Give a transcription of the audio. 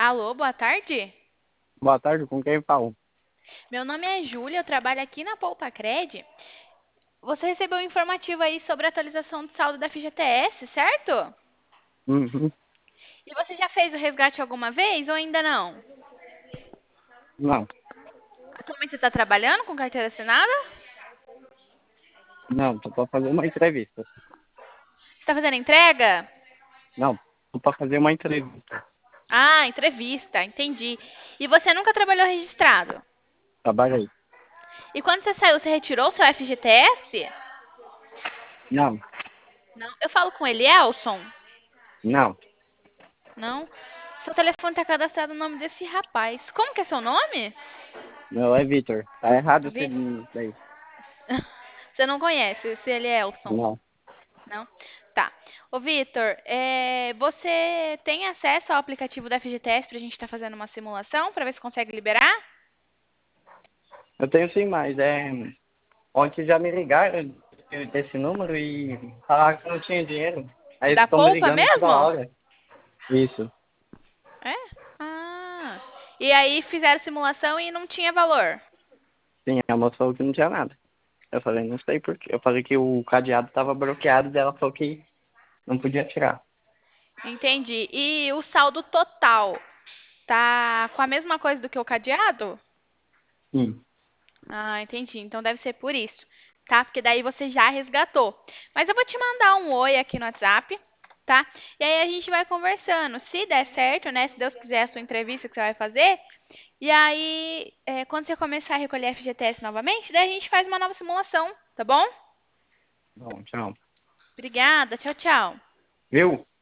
Alô, boa tarde. Boa tarde, com quem falo? Meu nome é Júlia, eu trabalho aqui na Poupacred. Você recebeu um informativo aí sobre a atualização do saldo da FGTS, certo? Uhum. E você já fez o resgate alguma vez ou ainda não? Não, Atualmente você está trabalhando com carteira assinada? não, tô pra fazer uma entrevista. Você está fazendo entrega? Não, tô pra fazer uma entrevista. Ah, entrevista, entendi. E você nunca trabalhou registrado? Trabalhei. E quando você saiu, você retirou o seu FGTS? Não, Não. Eu falo com ele, Elson? não, Não. Seu telefone está cadastrado no nome desse rapaz. Como que é seu nome? meu é Vitor. Tá errado esse Vitor. daí. Você não conhece se ele é Elson? Não, Não? Tá. Ô, Vitor, você tem acesso ao aplicativo da FGTS para a gente estar fazendo uma simulação para ver se consegue liberar? eu tenho sim, mas ontem já me ligaram desse número e falaram que não tinha dinheiro. Aí eles Da estão me Poupa ligando toda mesmo? hora. Isso. É? Ah. E aí fizeram simulação e não tinha valor. Sim, a moça falou que não tinha nada. Eu falei, não sei por quê. Eu falei que o cadeado tava bloqueado e ela falou que não podia tirar. Entendi. E o saldo total tá com a mesma coisa do que o cadeado? Sim. Ah, entendi. Então deve ser por isso, tá? Porque daí você já resgatou. Mas eu vou te mandar um oi aqui no WhatsApp, tá? E aí a gente vai conversando. Se der certo, né? Se Deus quiser a sua entrevista que você vai fazer. E aí, quando você começar a recolher FGTS novamente, daí a gente faz uma nova simulação, tá bom? Bom, tchau. Obrigada. Tchau, tchau. Viu?